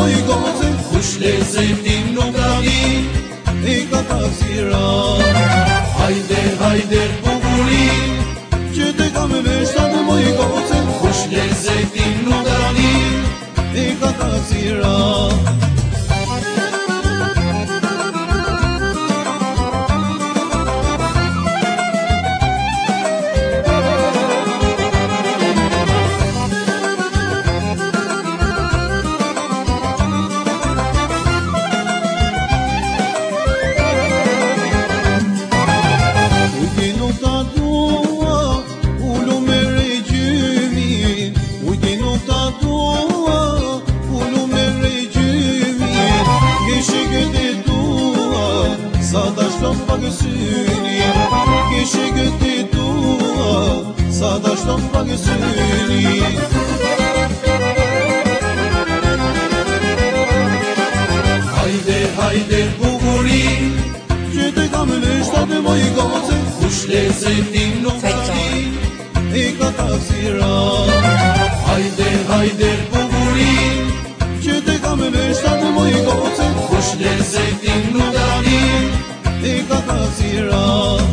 moj goce, kush lezetin nuk ta di, e ka taksira. hajde, hajde bukuri, Që te kam veshtat moj goce, kush lezetin nuk ta di, e ka taksira. Sa ta shton pagësyni, kishe gëti tua, sa ta shton pagësyni. hajde, hajde bukuri, Që te kam veshtat moj goce, kush lezetin nuk ta di, e ka taksira. hajde, hajde bukuri, Që te kam veshtat moj goce, kush lezetin nuk ta di, e ka taksira.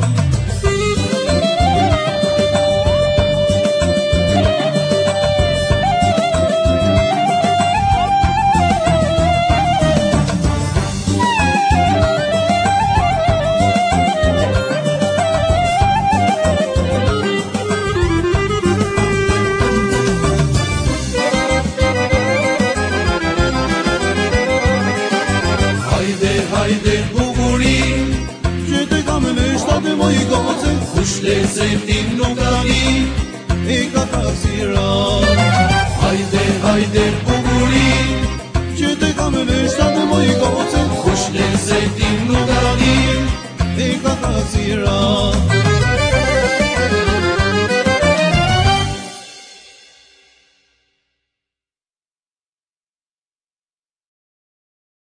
hajde bukuri, Që te kam veshtat moj goce, kush lezetin nuk ta di, e ka taksira. hajde, hajde bukuri, Që te kam veshtat moj goce, kush lezetin nuk ta di, e ka taksira.